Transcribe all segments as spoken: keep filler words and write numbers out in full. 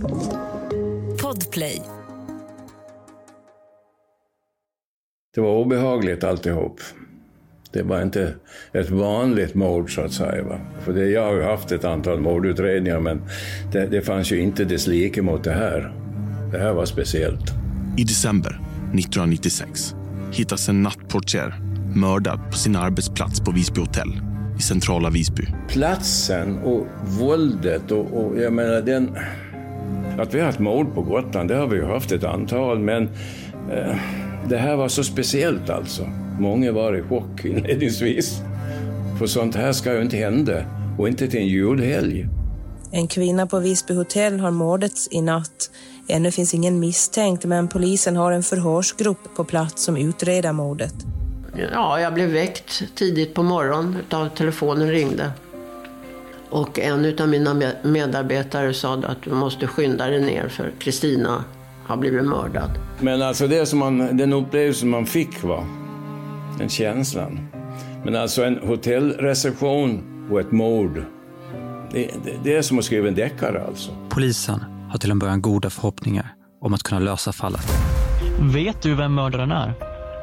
Podplay. Det var obehagligt alltihop. Det var inte ett vanligt mord så att säga. Va? För det, jag har ju haft ett antal mordutredningar, men det, det fanns ju inte dess like mot det här. Det här var speciellt. I december nittonhundranittiosex hittas en nattportier mördad på sin arbetsplats på Visby hotell i centrala Visby. Platsen och våldet och, och jag menar den... Att vi har ett mord på Gotland, det har vi ju haft ett antal, men eh, det här var så speciellt alltså. Många var i chock inledningsvis. För sånt här ska ju inte hända, och inte till en julhelg. En kvinna på Visby hotell har mördats i natt. Ännu finns ingen misstänkt, men polisen har en förhörsgrupp på plats som utreder mordet. Ja, jag blev väckt tidigt på morgonen av telefonen ringde. Och en av mina medarbetare sa att du måste skynda dig ner för Kristina har blivit mördad. Men alltså det som man, den upplevelse man fick var en känslan. Men alltså en hotellreception och ett mord, det, det, det är som att skriva en deckare alltså. Polisen har till en början goda förhoppningar om att kunna lösa fallet. Vet du vem mördaren är?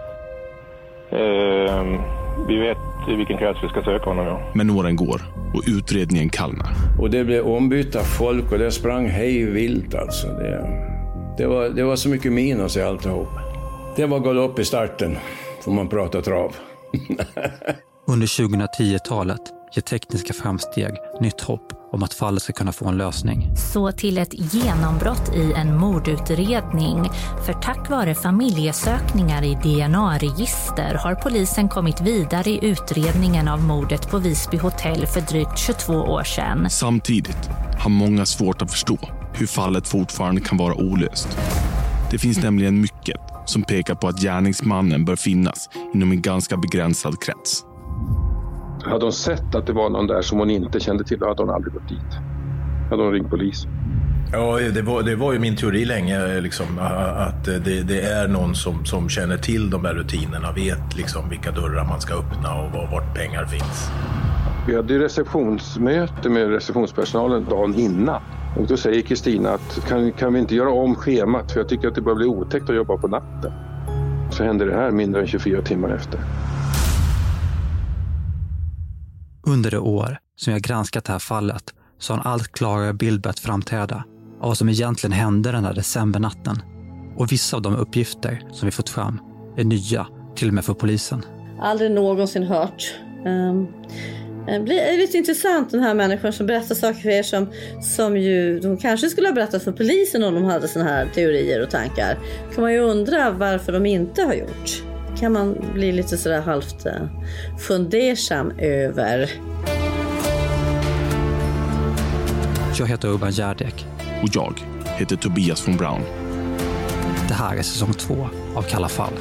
Uh, vi vet i vilken krets vi ska söka honom, ja. Men åren går och utredningen kallnar. Och det blev ombytta folk och det sprang hej vilt alltså. Det, det, var, det var så mycket minus i alltihop. Det var galopp i starten, får man prata trav. Under tjugohundratio-talet ger tekniska framsteg nytt hopp om att fallet ska kunna få en lösning. Så till ett genombrott i en mordutredning. För tack vare familjesökningar i D N A-register har polisen kommit vidare i utredningen av mordet på Visby hotell för drygt tjugotvå år sedan. Samtidigt har många svårt att förstå hur fallet fortfarande kan vara olöst. Det finns nämligen mycket som pekar på att gärningsmannen bör finnas inom en ganska begränsad krets. Hade hon sett att det var någon där som hon inte kände till, hade hon aldrig gått dit. Hade hon ringt polis. Ja, det var, det var ju min teori länge liksom, att det, det är någon som, som känner till de här rutinerna, vet liksom vilka dörrar man ska öppna och var, vart pengar finns. Vi hade ju receptionsmöte med receptionspersonalen dagen innan. Och då säger Kristina att kan, kan vi inte göra om schemat, för jag tycker att det börjar bli otäckt att jobba på natten. Så händer det här mindre än tjugofyra timmar efter. Under det år som jag granskat det här fallet så har en allt klarare bild börjat framträda av vad som egentligen hände den här decembernatten. Och vissa av de uppgifter som vi fått fram är nya, till och med för polisen. Aldrig någonsin hört. Um, det blir lite intressant, den här människan som berättar saker för er som, som ju de kanske skulle ha berättat för polisen om de hade såna här teorier och tankar. Kan man ju undra varför de inte har gjort. Kan man bli lite sådär halvt fundersam över. Jag heter Urban Gärdek. Och jag heter Tobias von Braun. Det här är säsong två av Kalla fall.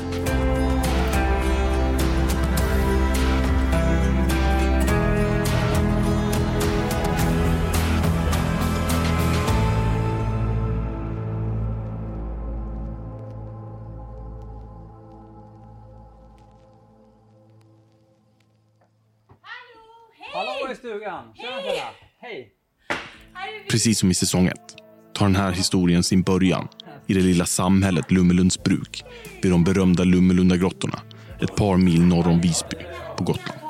Hallå i stugan. Tjena, tjena. Hej. Precis som i säsong ett tar den här historien sin början i det lilla samhället Lummelundsbruk vid de berömda Lummelundagrottorna, ett par mil norr om Visby på Gotland.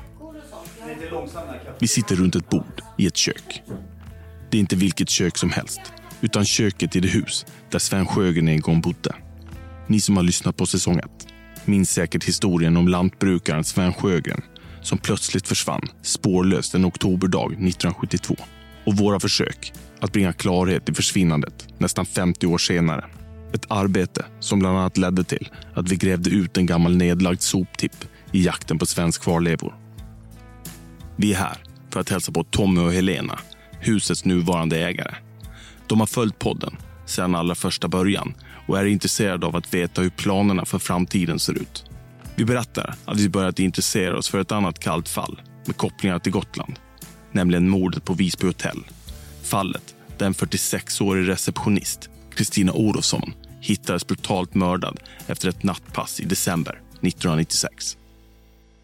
Vi sitter runt ett bord i ett kök. Det är inte vilket kök som helst, utan köket i det hus där Sven Sjögren en gång bodde. Ni som har lyssnat på säsong ett minns säkert historien om lantbrukaren Sven Sjögren som plötsligt försvann spårlöst en oktoberdag nittonhundrasjuttiotvå. Och våra försök att bringa klarhet i försvinnandet nästan femtio år senare. Ett arbete som bland annat ledde till att vi grävde ut en gammal nedlagd soptipp i jakten på svensk kvarlevor. Vi är här för att hälsa på Tommy och Helena, husets nuvarande ägare. De har följt podden sedan allra första början och är intresserade av att veta hur planerna för framtiden ser ut. Vi berättar att vi börjat intressera oss för ett annat kallt fall med kopplingar till Gotland, nämligen mordet på Visby hotell. Fallet där en fyrtiosex-årig receptionist, Kristina Orofsson, hittades brutalt mördad efter ett nattpass i december nittonhundranittiosex.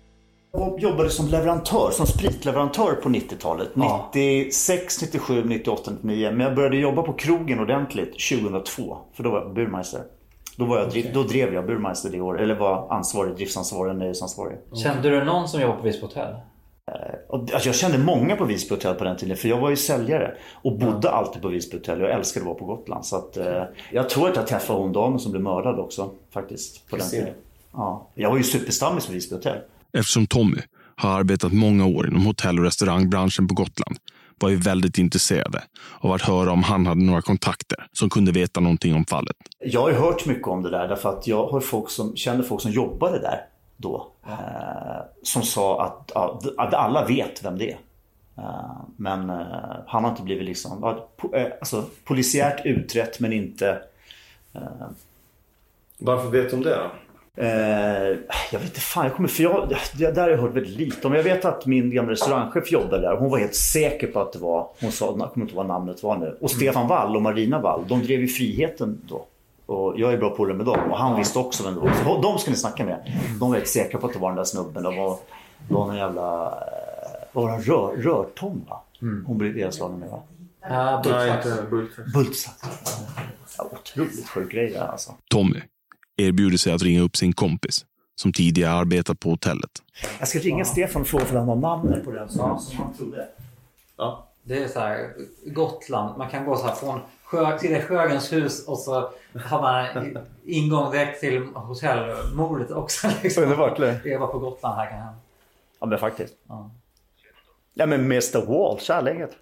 Jag jobbade som leverantör, som spritleverantör på nittiotalet. Ja. nittiosex, nittiosju, nittioåtta, nittionio. Men jag började jobba på krogen ordentligt tjugohundratvå. För då var jag burmeister. Då, var jag, okay. då drev jag burmeister det år. Eller var ansvarig, driftsansvarig, nöjesansvarig. Kände du någon som jobbade på Visby hotell? Alltså jag kände många på Visby hotell på den tiden. För jag var ju säljare. Och bodde ja. alltid på Visby hotell. Jag älskade att vara på Gotland. Så att, eh, jag tror att jag träffade hon damen som blev mördad också. Faktiskt. På den tiden. Ja. Jag var ju superstammis på Visby hotell. Eftersom Tommy har arbetat många år inom hotell- och restaurangbranschen på Gotland var ju väldigt intresserade av att höra om han hade några kontakter som kunde veta någonting om fallet. Jag har hört mycket om det där därför att jag har folk som, känner folk som jobbade där då. Ja. Eh, som sa att, att alla vet vem det är. Eh, men eh, han har inte blivit liksom, eh, alltså, polisiärt utrett men inte... Eh, Varför vet du om det då? Eh, jag vet inte fan, jag kommer för jag, det där har jag hört väldigt lite om. Jag vet att min gamla restaurangchef jobbade där. Hon var helt säker på att det var, hon sa, jag kommer inte vad namnet var nu. Och Stefan Wall och Marina Wall, de drev ju Friheten då. Och jag är bra på det med dem. Och han visste också vem det var. Så de ska ni snacka med. De var helt säkra på att det var den där snubben. Det var, det var en jävla, var en rör, rörtom va? Mm. Hon blev nedslagen med va? Ja, Bultsax. Bultsax. Ja, otroligt sjuk grej där alltså. Tommy erbjuder sig att ringa upp sin kompis som tidigare arbetat på hotellet. Jag ska ringa Stefan och fråga för han har namnet på den som, som han trodde. Ja. Det är så här, Gotland, man kan gå så här från sjö, till det Sjögrens hus och så har man ingång direkt till hotellmordet också. Liksom. Det var verkligen. Det var på Gotland här kan jag. Ja men faktiskt. Ja, ja men mister Wall, kärleket.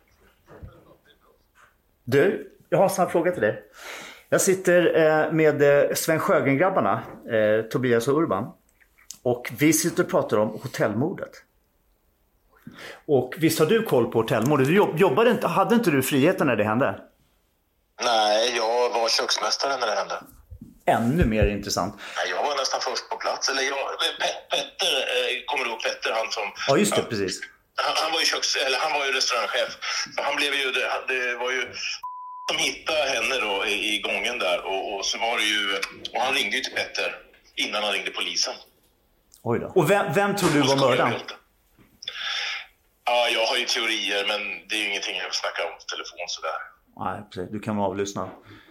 Du, jag har en snabb fråga till dig. Jag sitter med Sven Sjögren-grabbarna, Tobias och Urban. Och vi sitter och pratar om hotellmordet. Och visst har du koll på hotellmordet? Du jobbade inte, hade inte du friheten när det hände? Nej, jag var köksmästare när det hände. Ännu mer intressant. Nej, jag var nästan först på plats. Eller jag, Petter, kommer du ihåg Petter? Han som... Ja, just det, precis. Han, han var ju köks, eller han var ju restaurangchef. Så han blev ju, det, det var ju... som hittade henne då i, i gången där och, och så var det ju, och han ringde ju till Petter innan han ringde polisen. Oj då. Och vem, vem tror du var mördaren? Ja, jag har ju teorier men det är ju ingenting jag snackar om på telefon sådär. Nej, precis. Du kan vara avlyssna.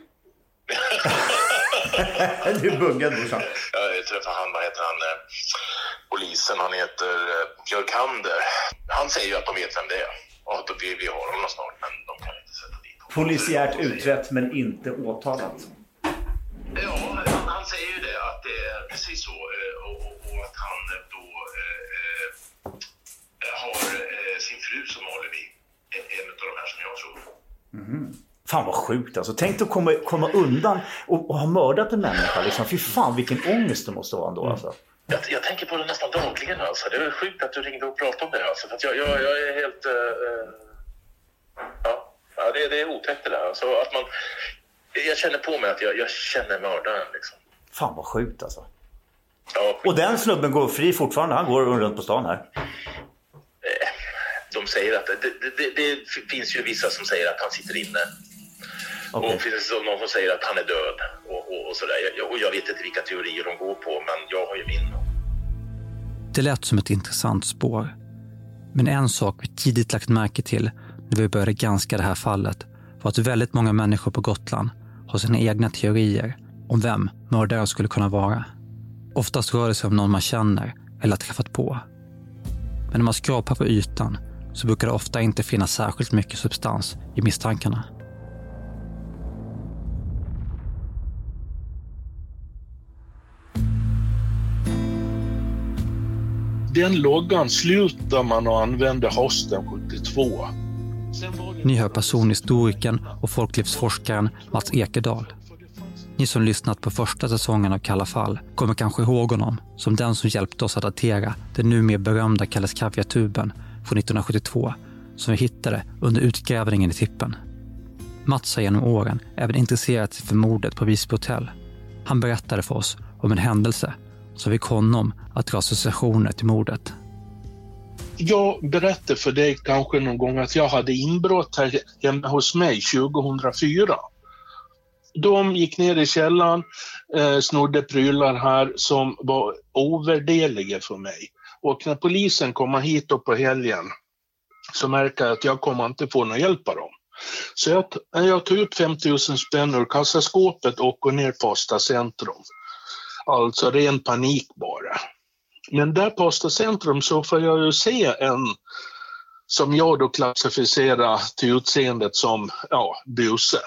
Du är buggad brorsan. Jag träffade han, vad heter han, eh, polisen, han heter eh, Björkander. Han säger ju att de vet vem det är. Och att vi, vi har honom snart men de kan inte sätta dit. Polisiärt utrett men inte åtalat. Ja, han, han säger ju det att det är precis så och, och, och att han då eh, har eh, sin fru som alibi. En, en av de här som jag tror. Mm. Fan vad sjukt alltså. Tänk att komma, komma undan och, och ha mördat en människa liksom. Fy fan vilken ångest det måste vara ändå mm. alltså. Jag, jag tänker på det nästan dagligen alltså. Det är sjukt att du ringde och pratade om det alltså. För att jag, jag, jag är helt... Uh, ja, ja det, det är otäckt det där. Alltså, att man, jag känner på mig att jag, jag känner mördaren liksom. Fan vad sjukt alltså. Ja, och den snubben går fri fortfarande. Han går runt på stan här. De säger att... Det, det, det, det finns ju vissa som säger att han sitter inne. Okay. Och det finns någon som säger att han är död och, och, och sådär. Jag, och jag vet inte vilka teorier de går på, men jag har ju min. Det lät som ett intressant spår. Men en sak vi tidigt lagt märke till när vi började granska det här fallet var att väldigt många människor på Gotland har sina egna teorier om vem mördaren skulle kunna vara. Oftast rör det sig om någon man känner eller har träffat på. Men när man skrapar på ytan så brukar det ofta inte finnas särskilt mycket substans i misstankarna. Den loggan slutar man att använda hösten sjuttiotvå. Ni hör personhistorikern och folklivsforskaren Mats Ekedal. Ni som lyssnat på första säsongen av Kalla fall kommer kanske ihåg honom som den som hjälpte oss att datera den numera berömda Kalles Kaviar-tuben från nittonhundrasjuttiotvå som vi hittade under utgrävningen i tippen. Mats har genom åren även intresserat sig för mordet på Visby hotell. Han berättade för oss om en händelse som fick honom att dra associationer till mordet. Jag berättade för dig kanske någon gång att jag hade inbrott här hemma hos mig tjugohundrafyra. De gick ner i källaren, eh, snodde prylar här som var ovärdeliga för mig. Och när polisen kommer hit upp på helgen så märker jag att jag kommer inte få någon hjälp av dem. Så jag, jag tog ut fem tusen spänn ur kassaskåpet och går ner på Posta Centrum. Alltså ren panik bara. Men där på Posta Centrum så får jag ju se en som jag då klassificerar till utseendet som ja, buse.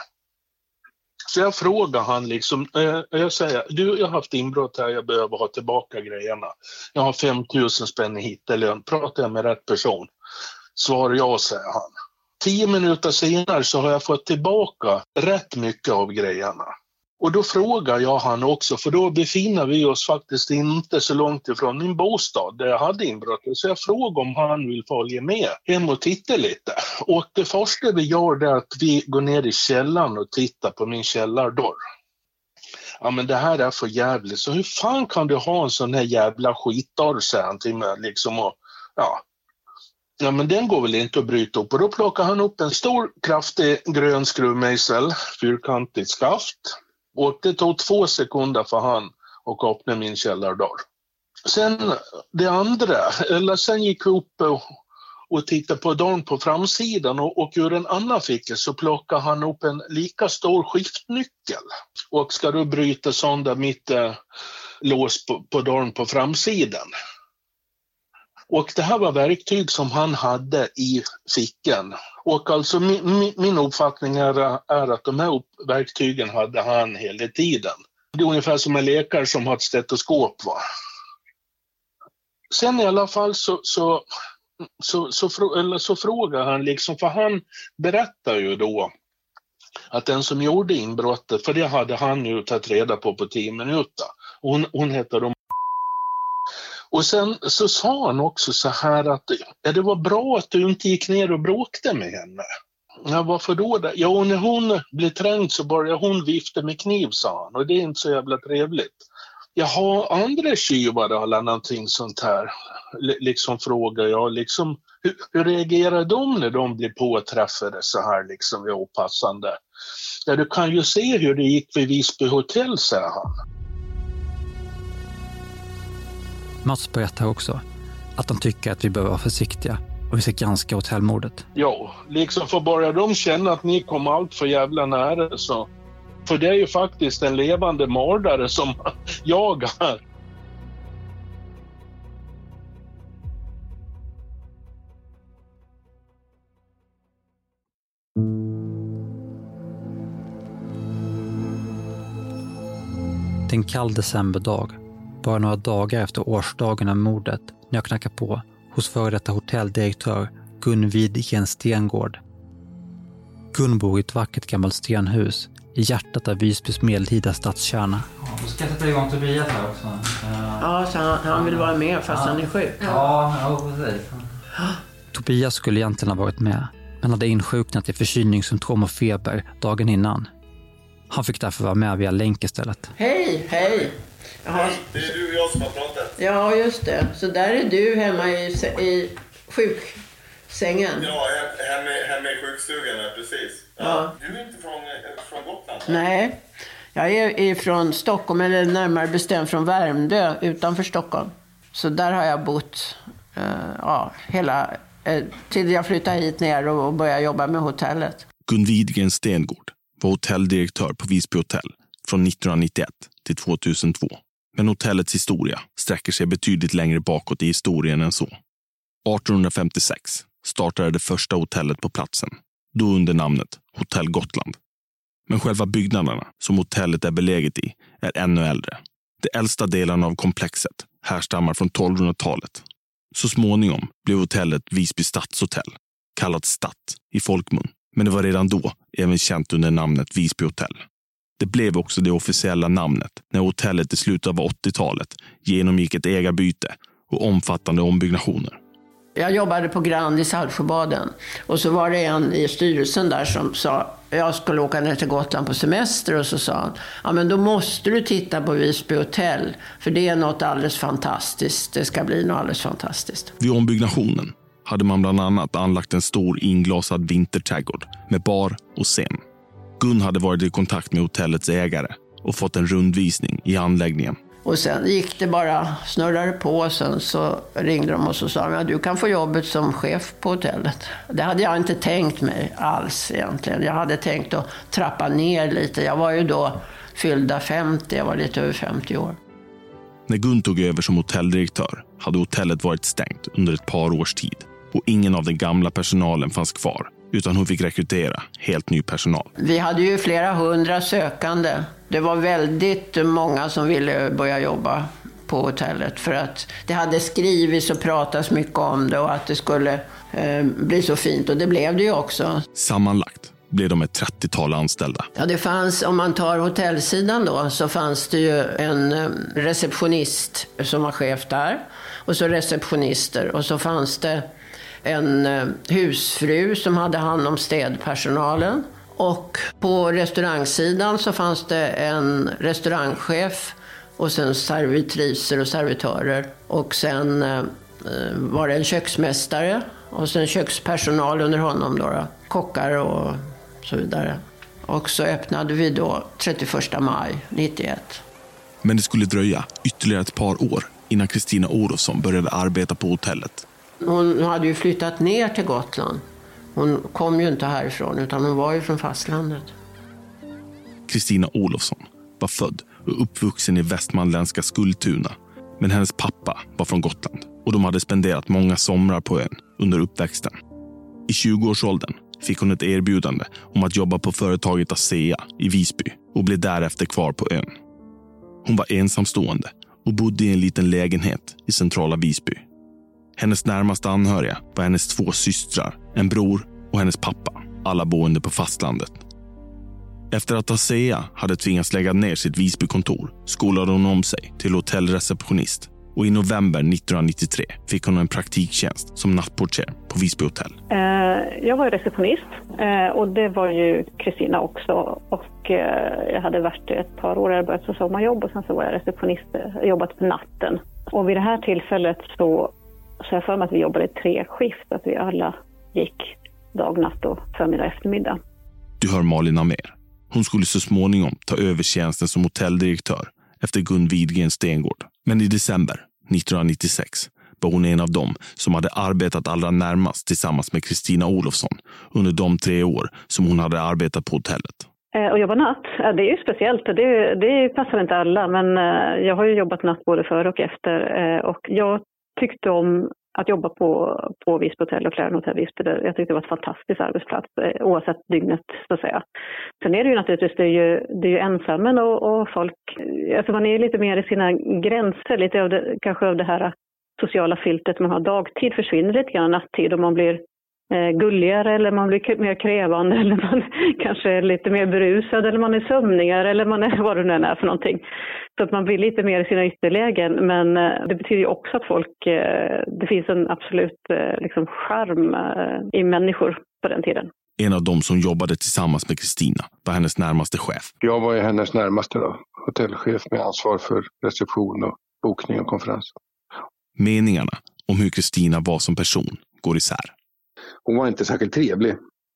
Så jag frågar han liksom, jag säger, du jag har haft inbrott här, jag behöver ha tillbaka grejerna. Jag har fem tusen spänn i hittelön, pratar jag med rätt person? Svarar jag, säger han. Tio minuter senare så har jag fått tillbaka rätt mycket av grejerna. Och då frågar jag han också, för då befinner vi oss faktiskt inte så långt ifrån min bostad där jag hade inbrottet. Så jag frågar om han vill följa med hem och titta lite. Och det första vi gör är att vi går ner i källaren och tittar på min källardörr. Ja men det här är för jävligt, så hur fan kan du ha en sån här jävla skitdörr, säger han till mig liksom och ja. Ja men den går väl inte att bryta upp, och då plockar han upp en stor kraftig grön skruvmejsel, fyrkantigt skaft. Och det tog två sekunder för han att öppna min källardörr. Sen det andra, eller sen gick jag upp och, och tittade på dörren på framsidan och, och ur en annan ficka så plockade han upp en lika stor skiftnyckel. Och ska då bryta sönder mitt äh, lås på, på dörren på framsidan. Och det här var verktyg som han hade i fickan. Och alltså min, min, min uppfattning är, är att de här verktygen hade han hela tiden. Det är ungefär som en läkare som har ett stetoskop, va. Sen i alla fall så, så, så, så, så, eller så frågar han liksom, för han berättar ju då att den som gjorde inbrottet, för det hade han ju tagit reda på på tio minuter. Hon, hon heter då. Och sen så sa han också så här att ja, det var bra att du inte gick ner och bråkte med henne. Ja, varför då? Det? Ja, och när hon blev trängd så började hon vifta med kniv, sa han. Och det är inte så jävla trevligt. Jag har andra tjuvar eller någonting sånt här. L- liksom frågar jag, liksom, hur, hur reagerar de när de blir påträffade så här liksom vid opassande? Ja, du kan ju se hur det gick vid Visby hotell, säger han. Mats berättar också att de tycker att vi behöver vara försiktiga och vi ska granska hotellmordet. Ja, liksom för bara de känner att ni kommer allt för jävla nära så. För det är ju faktiskt en levande mördare som jagar. Det är en kall decemberdag. Bara några dagar efter årsdagen av mordet när jag knackar på hos före detta hotelldirektör Gun Widgren Stengård. Gun bor i ett vackert gammalt stenhus i hjärtat av Visbys medeltida stadskärna. Ja, du ska sätta igång Tobias här också. Uh, ja, så han, han vill vara med fast ja. han är sjuk. Ja, ja precis. Tobias skulle egentligen ha varit med, men hade insjuknat i förkylningssymptom och feber dagen innan. Han fick därför vara med via länk istället. Hej, hej! Jaha. Det är du och jag som har pratat. Ja, just det. Så där är du hemma i, i sjuksängen. Ja, hemma, hemma i sjukstugan, precis. Ja. Ja. Du är inte från, från Gotland? Nej, jag är från Stockholm, eller närmare bestämt från Värmdö, utanför Stockholm. Så där har jag bott uh, ja, hela, uh, till jag flyttade hit ner och, och började jobba med hotellet. Gun Widgren Stengård var hotelldirektör på Visby hotell från nittonhundranittioett till tvåtusentvå. Men hotellets historia sträcker sig betydligt längre bakåt i historien än så. artonhundrafemtiosex startade det första hotellet på platsen, då under namnet Hotell Gotland. Men själva byggnaderna som hotellet är beläget i är ännu äldre. De äldsta delarna av komplexet härstammar från tolvhundratalet. Så småningom blev hotellet Visby Stadshotell, kallat Stadt i folkmun. Men det var redan då även känt under namnet Visby hotell. Det blev också det officiella namnet när hotellet i slutet av åttiotalet genomgick ett ägarbyte och omfattande ombyggnationer. Jag jobbade på Grand i Saltsjöbaden och så var det en i styrelsen där som sa jag skulle åka ner till Gotland på semester och så sa han ja men då måste du titta på Visby hotell för det är något alldeles fantastiskt, det ska bli något alldeles fantastiskt. Vid ombyggnationen hade man bland annat anlagt en stor inglasad vinterträdgård med bar och scen. Gun hade varit i kontakt med hotellets ägare och fått en rundvisning i anläggningen. Och sen gick det bara, snurrade på, och sen så ringde de och så sa de, ja, du kan få jobbet som chef på hotellet. Det hade jag inte tänkt mig alls egentligen. Jag hade tänkt att trappa ner lite. Jag var ju då fyllda femtio, jag var lite över femtio år. När Gun tog över som hotelldirektör hade hotellet varit stängt under ett par års tid. Och ingen av den gamla personalen fanns kvar, utan hon fick rekrytera helt ny personal. Vi hade ju flera hundra sökande. Det var väldigt många som ville börja jobba på hotellet för att det hade skrivits och pratats mycket om det och att det skulle eh, bli så fint, och det blev det ju också. Sammanlagt blev de ett trettiotal anställda. Ja, det fanns, om man tar hotellsidan då, så fanns det ju en receptionist som var chef där, och så receptionister, och så fanns det en husfru som hade hand om städpersonalen. Och på restaurangsidan så fanns det en restaurangchef och sen servitriser och servitörer. Och sen eh, var det en köksmästare och sen kökspersonal under honom då, då. Kockar och så vidare. Och så öppnade vi då trettioförsta maj nittioett. Men det skulle dröja ytterligare ett par år innan Kristina Olofsson började arbeta på hotellet. Hon hade ju flyttat ner till Gotland. Hon kom ju inte härifrån, utan hon var ju från fastlandet. Kristina Olofsson var född och uppvuxen i västmanländska Skultuna. Men hennes pappa var från Gotland och de hade spenderat många somrar på ön under uppväxten. I tjugoårsåldern fick hon ett erbjudande om att jobba på företaget ASEA i Visby och blev därefter kvar på ön. Hon var ensamstående och bodde i en liten lägenhet i centrala Visby. Hennes närmaste anhöriga var hennes två systrar, en bror och hennes pappa, alla boende på fastlandet. Efter att ASEA hade tvingats lägga ner sitt Visbykontor skolade hon om sig till hotellreceptionist, och i november nittonhundranittiotre fick hon en praktiktjänst som nattportier på Visby hotell. Jag var receptionist och det var ju Kristina också, och jag hade varit ett par år, jag börjat på sommarjobb och sen så var jag receptionist, jobbat på natten. Och vid det här tillfället så Så jag för mig att vi jobbade tre skift, att vi alla gick dag, natt och förmiddag eftermiddag. Du hör Malin Amer. Hon skulle så småningom ta över tjänsten som hotelldirektör efter Gun Widgren Stengård. Men i december nittonhundranittiosex var hon en av dem som hade arbetat allra närmast tillsammans med Kristina Olofsson under de tre år som hon hade arbetat på hotellet. Och jobba natt, det är ju speciellt. Det, det passar inte alla, men jag har ju jobbat natt både före och efter. Och jag tyckte om att jobba på, på Visby hotell och Clarion Hotel Visby. Jag tyckte det var en fantastisk arbetsplats oavsett dygnet, så att säga. Sen är det ju naturligtvis, det är ju, det är ju ensammen och, och folk, alltså man är lite mer i sina gränser, lite av det, kanske av det här sociala filtret man har dagtid försvinner lite grann nattid, och man blir eh, gulligare eller man blir mer krävande eller man kanske är lite mer berusad eller man är sömnigare eller man är vad det nu är för någonting. Så att man blir lite mer i sina ytterlägen, men eh, det betyder ju också att folk, eh, det finns en absolut eh, liksom charm eh, i människor på den tiden. En av dem som jobbade tillsammans med Kristina var hennes närmaste chef. Jag var ju hennes närmaste då, hotellchef med ansvar för reception och bokning och konferens. Meningarna om hur Kristina var som person går isär. Hon var inte särskilt trevlig.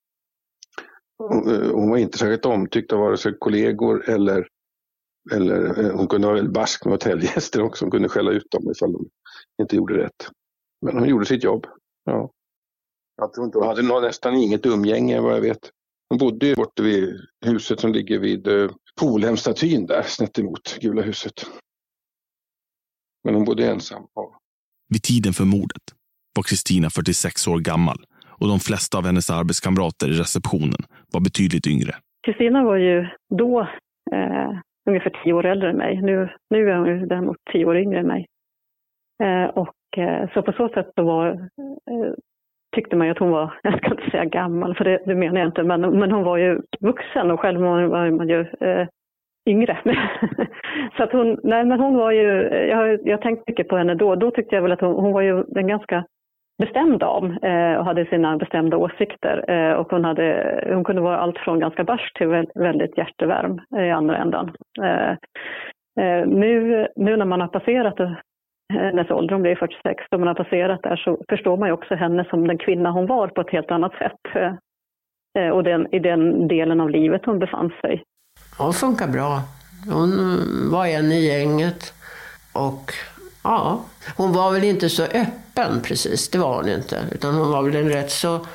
Hon, hon var inte särskilt omtyckt av vare sig kollegor eller, eller hon kunde vara väldigt barsk med hotellgäster också. Hon kunde skälla ut dem ifall de inte gjorde rätt. Men hon gjorde sitt jobb. Ja. Jag tror inte hon hade någon, nästan inget umgänge vad jag vet. Hon bodde ju borta vid huset som ligger vid uh, Polhemstatyn där, snett emot Gula huset. Men hon bodde ensam. Ja. Vid tiden för mordet var Kristina fyrtiosex år gammal och de flesta av hennes arbetskamrater i receptionen var betydligt yngre. Kristina var ju då eh, ungefär tio år äldre än mig. Nu, nu är hon ju däremot tio år yngre än mig. Eh, och eh, så på så sätt så var, eh, tyckte man ju att hon var, jag ska inte säga gammal för det, det menar jag inte, men, men hon var ju vuxen och själv var man ju eh, yngre. Så att hon, nej men hon var ju, jag, jag tänkte mycket på henne då, då tyckte jag väl att hon, hon var ju en ganska bestämd dam eh, och hade sina bestämda åsikter eh, och hon, hade, hon kunde vara allt från ganska barsk till väldigt hjärtevärm i andra ändan. Eh, eh, nu, nu när man har passerat det, hennes ålder, hon blev fyrtiosex, när man har passerat där så förstår man ju också henne som den kvinna hon var på ett helt annat sätt. Eh, och den, i den delen av livet hon befann sig. Hon funkar bra. Hon var en i gänget. Och ja, hon var väl inte så öppen precis, det var hon inte. Utan hon var väl en rätt så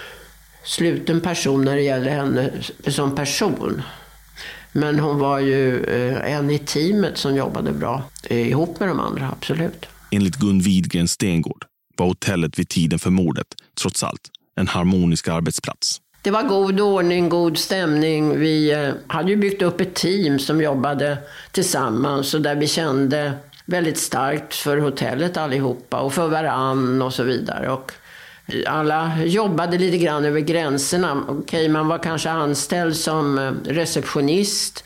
sluten person när det gäller henne som person. Men hon var ju en i teamet som jobbade bra ihop med de andra, absolut. Enligt Gun Widgren Stengård var hotellet vid tiden för mordet trots allt en harmonisk arbetsplats. Det var god ordning, god stämning. Vi hade ju byggt upp ett team som jobbade tillsammans och där vi kände väldigt starkt för hotellet allihopa och för varann och så vidare. Och alla jobbade lite grann över gränserna. Okej, man var kanske anställd som receptionist,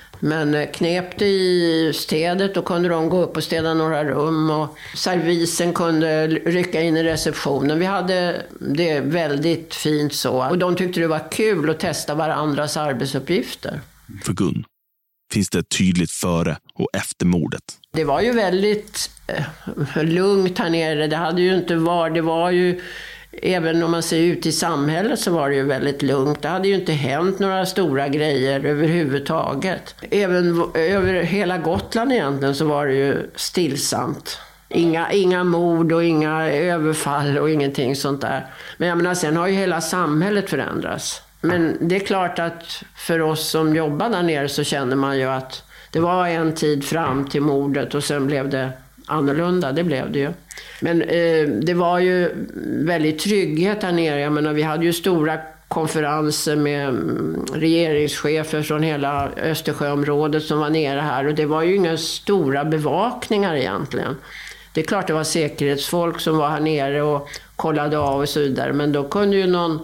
men knep det i städet och kunde de gå upp och städa några rum och servisen kunde rycka in i receptionen. Vi hade det väldigt fint så. Och de tyckte det var kul att testa varandras arbetsuppgifter. För Gun finns det ett tydligt före och efter mordet. Det var ju väldigt eh, lugnt här nere. Det hade ju inte varit, det var ju, även om man ser ut i samhället så var det ju väldigt lugnt. Det hade ju inte hänt några stora grejer överhuvudtaget. Även över hela Gotland egentligen så var det ju stillsamt. Inga, inga mord och inga överfall och ingenting sånt där. Men jag menar, sen har ju hela samhället förändrats. Men det är klart att för oss som jobbar där nere så känner man ju att det var en tid fram till mordet och sen blev det annorlunda, det blev det ju. Men eh, det var ju väldigt trygghet här nere. Jag menar, vi hade ju stora konferenser med regeringschefer från hela Östersjöområdet som var nere här. Och det var ju inga stora bevakningar egentligen. Det är klart det var säkerhetsfolk som var här nere och kollade av och så vidare. Men då kunde ju någon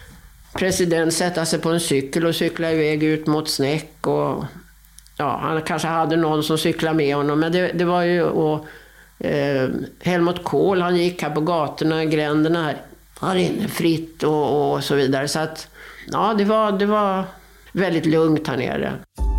president sätta sig på en cykel och cykla iväg ut mot Snäck. Och ja, han kanske hade någon som cyklade med honom. Men det, det var ju... Och, eh, Helmut Kohl, han gick här på gatorna, gränderna här. Här inne fritt och, och så vidare. Så att, ja, det var, det var väldigt lugnt här nere.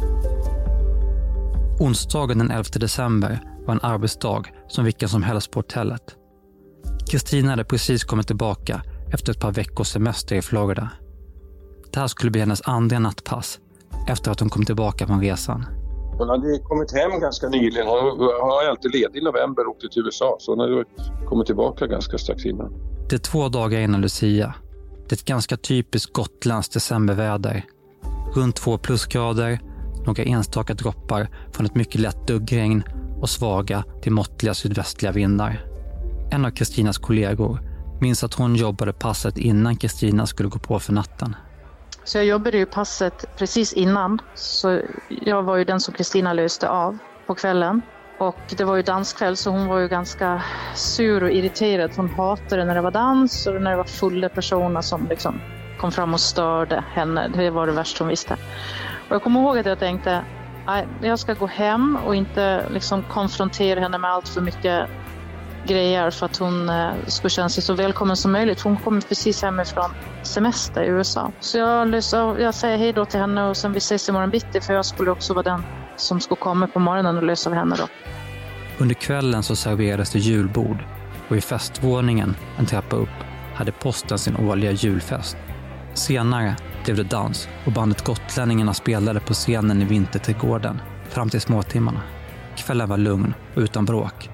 Onsdagen den elfte december var en arbetsdag som vilken som helst på hotellet. Kristina hade precis kommit tillbaka efter ett par veckors semester i Florida. Det här skulle bli hennes andra nattpass efter att hon kom tillbaka från resan. Hon hade kommit hem ganska nyligen. Hon var alltid ledig i november och åkte till U S A. Så hon hade kommit tillbaka ganska strax innan. Det är två dagar innan Lucia. Det är ett ganska typiskt gotländskt decemberväder. Runt två plusgrader, några enstaka droppar från ett mycket lätt duggregn och svaga till måttliga sydvästliga vindar. En av Kristinas kollegor minns att hon jobbade passet innan Kristina skulle gå på för natten. Så jag jobbade ju passet precis innan, så jag var ju den som Kristina löste av på kvällen. Och det var ju danskväll, så hon var ju ganska sur och irriterad. Hon hatade när det var dans och när det var fulla personer som liksom kom fram och störde henne. Det var det värsta hon visste. Och jag kommer ihåg att jag tänkte, jag ska gå hem och inte liksom konfrontera henne med allt för mycket grejer för att hon eh, skulle känna sig så välkommen som möjligt. Hon kommer precis hemifrån semester i U S A. Så jag, löser, jag säger hej då till henne och sen vi ses imorgon bitti, för jag skulle också vara den som skulle komma på morgonen och lösa av henne då. Under kvällen så serverades det julbord och i festvåningen, en trappa upp, hade posten sin årliga julfest. Senare blev det dans och bandet Gotlänningarna spelade på scenen i vinterträdgården fram till småtimmarna. Kvällen var lugn och utan bråk.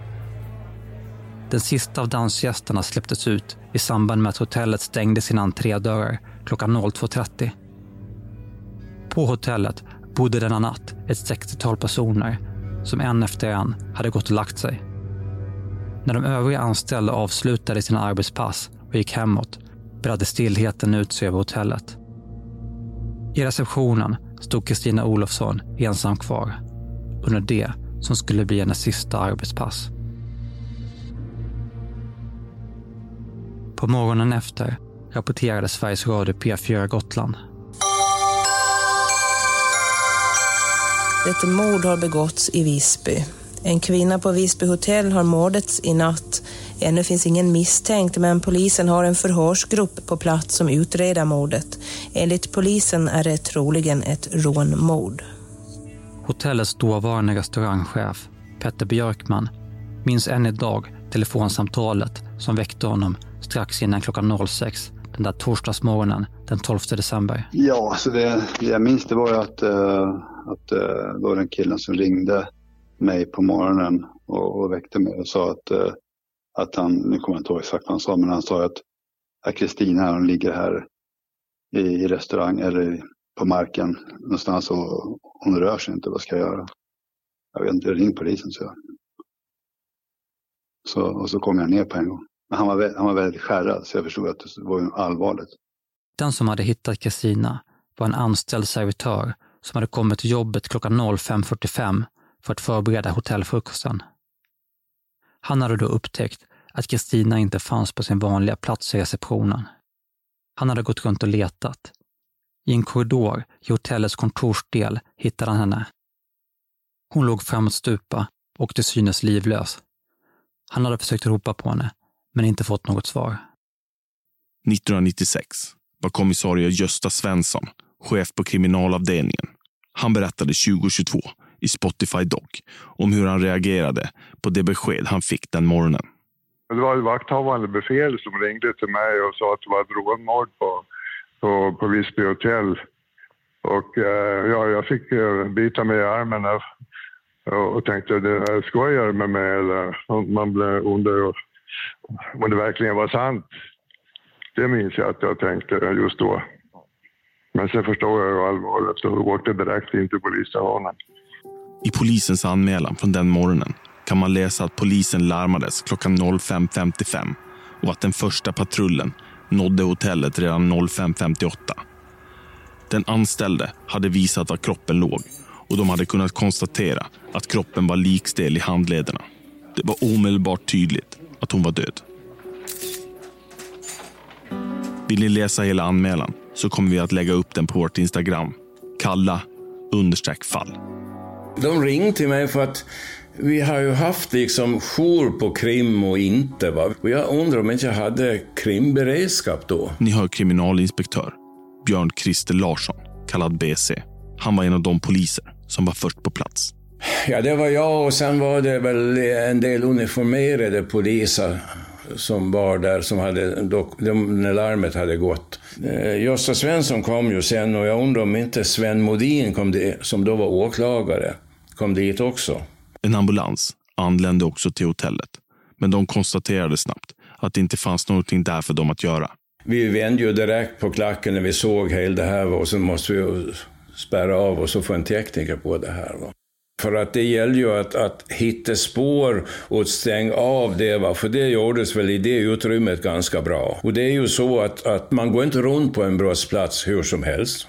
Den sista av dansgästerna släpptes ut i samband med att hotellet stängde sina entrédörrar klockan två trettio. På hotellet bodde denna natt ett sextiotal personer som en efter en hade gått och lagt sig. När de övriga anställda avslutade sina arbetspass och gick hemåt bredde stillheten ut sig över hotellet. I receptionen stod Kristina Olofsson ensam kvar under det som skulle bli hennes sista arbetspass. På morgonen efter rapporterade Sveriges Radio P fyra Gotland. Ett mord har begåtts i Visby. En kvinna på Visby hotell har mördats i natt. Ännu finns ingen misstänkt, men polisen har en förhörsgrupp på plats som utreder mordet. Enligt polisen är det troligen ett rånmord. Hotellets dåvarande restaurangchef Petter Björkman minns än idag telefonsamtalet som väckte honom strax innan klockan sex den där torsdagsmorgonen den tolfte december. Ja, alltså det, det jag minns det var ju att, uh, att uh, det var den killen som ringde mig på morgonen och, och väckte mig och sa att, eh, att han, nu kommer jag inte ihåg exakt vad han sa, men han sa att att Kristina här, hon ligger här i, i restaurang eller på marken någonstans och hon rör sig inte, vad ska jag göra? Jag vet inte, ring polisen, så jag. Så, och så kom jag ner på en gång. Men han var, han var väldigt skärrad, så jag förstod att det var allvarligt. Den som hade hittat Kristina var en anställd servitör som hade kommit till jobbet klockan fem fyrtiofem för att förbereda hotellfrukosten. Han hade då upptäckt att Kristina inte fanns på sin vanliga plats i receptionen. Han hade gått runt och letat. I en korridor i hotellets kontorsdel hittade han henne. Hon låg framåtstupa och till synes livlös. Han hade försökt ropa på henne, men inte fått något svar. nittonhundranittiosex var kommissarie Gösta Svensson chef på kriminalavdelningen. Han berättade tjugo tjugotvå i Spotify Doc om hur han reagerade på det besked han fick den morgonen. Det var ett vakthavande befäl som ringde till mig och sa att det var ett rånmord på, på, på Visby hotell. Och eh, ja, jag fick eh, bita mig i armen och, och tänkte, det här skojar med mig, eller man blev under om det verkligen var sant. Det minns jag att jag tänkte just då. Men sen förstår jag ju allvarligt och åkte direkt in till polisstationen. I polisens anmälan från den morgonen kan man läsa att polisen larmades klockan fem femtiofem och att den första patrullen nådde hotellet redan fem femtioåtta. Den anställde hade visat var kroppen låg och de hade kunnat konstatera att kroppen var likstel i handlederna. Det var omedelbart tydligt att hon var död. Vill ni läsa hela anmälan så kommer vi att lägga upp den på vårt Instagram. Kalla understreck fall. De ringde till mig för att vi har ju haft liksom jour på krim och inte. Va? Och jag undrar om inte jag hade krimberedskap då. Ni hör kriminalinspektör Björn Christer Larsson, kallad B C. Han var en av de poliser som var först på plats. Ja, det var jag och sen var det väl en del uniformerade poliser som var där, som hade, när larmet hade gått. Gösta Svensson kom ju sen och jag undrar om inte Sven Modin kom dit, som då var åklagare, kom dit också. En ambulans anlände också till hotellet, men de konstaterade snabbt att det inte fanns någonting där för dem att göra. Vi vände ju direkt på klacken när vi såg hela det här och så måste vi spärra av och så få en tekniker på det här. Va? För att det gäller ju att, att hitta spår och stänga av det, va? För det gjordes väl i det utrymmet ganska bra. Och det är ju så att, att man går inte runt på en brottsplats hur som helst.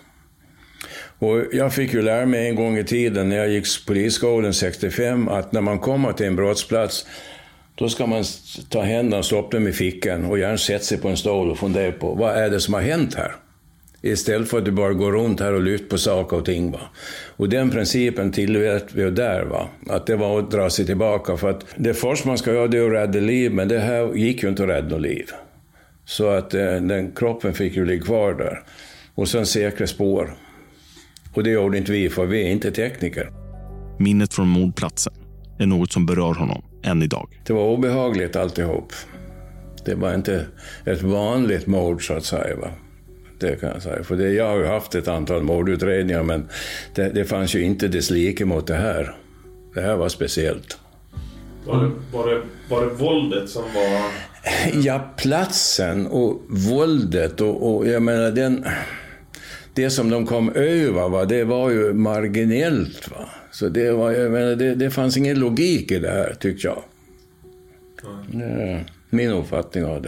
Och jag fick ju lära mig en gång i tiden när jag gick polisskolan sextiofem att när man kommer till en brottsplats då ska man ta händerna och stoppa dem i fickan och gärna sätta sig på en stol och fundera på vad är det som har hänt här. Istället för att du bara går runt här och lyfter på saker och ting. Va? Och den principen tillät vi där. Va? Att det var att dra sig tillbaka. För att det första man ska göra det är att rädda liv. Men det här gick ju inte att rädda liv. Så att eh, den kroppen fick ju ligga kvar där. Och sen säkra spår. Och det gjorde inte vi, för vi är inte tekniker. Minnet från mordplatsen är något som berör honom än idag. Det var obehagligt alltihop. Det var inte ett vanligt mord så att säga, va. Det kan jag säga. För det, jag har ju haft ett antal mordutredningar, men det, det fanns ju inte dess like mot det här. Det här var speciellt. Var det, var det, var det våldet som var... Ja, platsen och våldet och, och jag menar den... Det som de kom över, va, det var ju marginellt. Va? Så det, var, jag menar, det, det fanns ingen logik i det här, tyckte jag. Mm. Det är min uppfattning av det.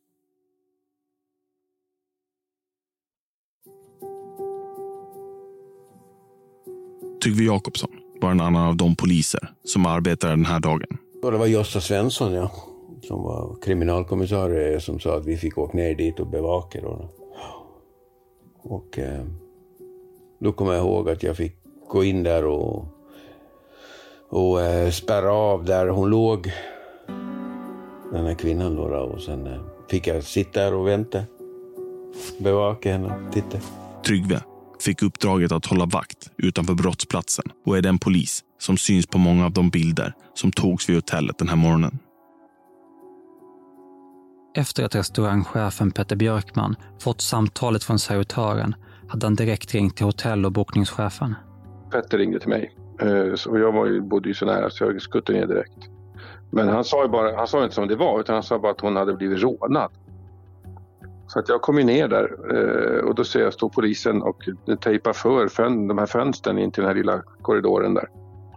Tryggve Jakobsson var en annan av de poliser som arbetade den här dagen. Och det var Gösta Svensson, ja, som var kriminalkommissarie, som sa att vi fick åka ner dit och bevaka. Då. Och eh, då kommer jag ihåg att jag fick gå in där och, och eh, spärra av där hon låg, den här kvinnan då, och sen eh, fick jag sitta där och vänta, bevaka henne, titta. Tryggve fick uppdraget att hålla vakt utanför brottsplatsen och är den polis som syns på många av de bilder som togs vid hotellet den här morgonen. Efter att restaurangchefen Petter Björkman fått samtalet från servitören hade han direkt ringt till hotell- och bokningschefen. Petter ringde till mig Och jag var ju, bodde ju så nära så jag skuttade ner direkt. Men han sa ju bara, han sa inte som det var, utan han sa bara att hon hade blivit rånad. Så att jag kom ju ner där och då ser jag stå polisen och tejpar för fön, de här fönstren in till den här lilla korridoren där.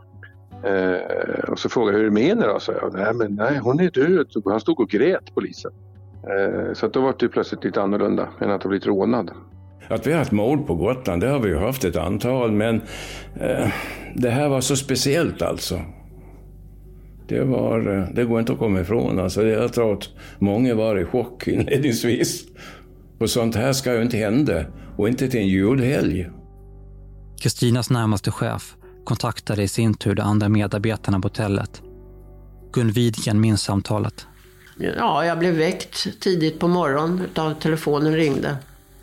Och så frågade jag hur är det med henne då? Så jag, nej men nej, hon är död. Så han stod och grät, polisen. Så att då var det plötsligt lite annorlunda än att ha blivit rånad. Att vi har haft mord på Gotland, det har vi ju haft ett antal, men eh, det här var så speciellt alltså. Det, var, det går inte att komma ifrån. Alltså, jag tror att många var i chock inledningsvis. Och sånt här ska ju inte hända, och inte till en julhelg. Kristinas närmaste chef kontaktade i sin tur de andra medarbetarna på hotellet. Gun Widgren minns samtalet. Ja, jag blev väckt tidigt på morgonen av telefonen ringde.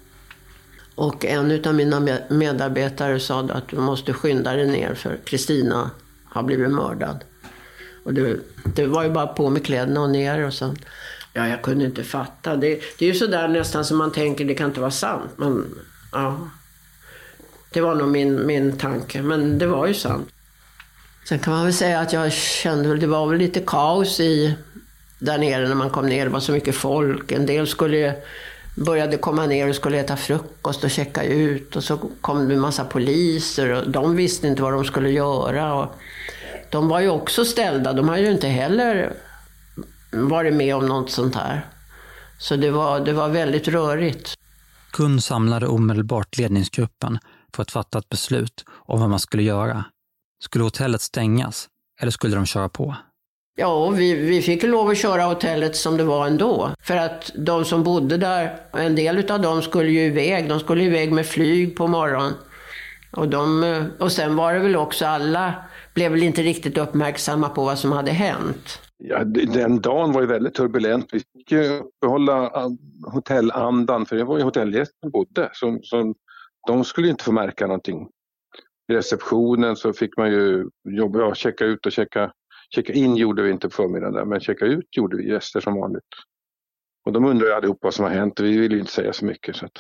Och en av mina medarbetare sa att du måste skynda dig ner för Kristina har blivit mördad. Och det, det var ju bara på med kläderna och ner och sen, ja jag kunde inte fatta. Det, det är ju sådär nästan som man tänker, det kan inte vara sant. Men ja, det var nog min, min tanke, men det var ju sant. Sen kan man väl säga att jag kände väl, det var väl lite kaos i där nere när man kom ner. Det var så mycket folk. En del skulle började komma ner och skulle äta frukost och checka ut. Och så kom det en massa poliser och de visste inte vad de skulle göra. Och de var ju också ställda. De har ju inte heller varit med om något sånt här. Så det var, det var väldigt rörigt. Gun samlade omedelbart ledningsgruppen för att fatta ett beslut om vad man skulle göra. Skulle hotellet stängas eller skulle de köra på? Ja, vi, vi fick lov att köra hotellet som det var ändå. För att de som bodde där, en del av dem skulle ju iväg. De skulle iväg med flyg på morgonen. Och, de, och sen var det väl också, alla blev väl inte riktigt uppmärksamma på vad som hade hänt. Ja, den dagen var ju väldigt turbulent. Vi fick ju behålla hotellandan, för det var ju hotellgäster som bodde. Så, så de skulle ju inte få märka någonting. I receptionen så fick man ju jobba, ja, checka ut och checka. Checka in gjorde vi inte på förmiddagen där, men checka ut gjorde vi gäster som vanligt. Och de undrar ju allihop vad som har hänt och vi vill ju inte säga så mycket. Så, att,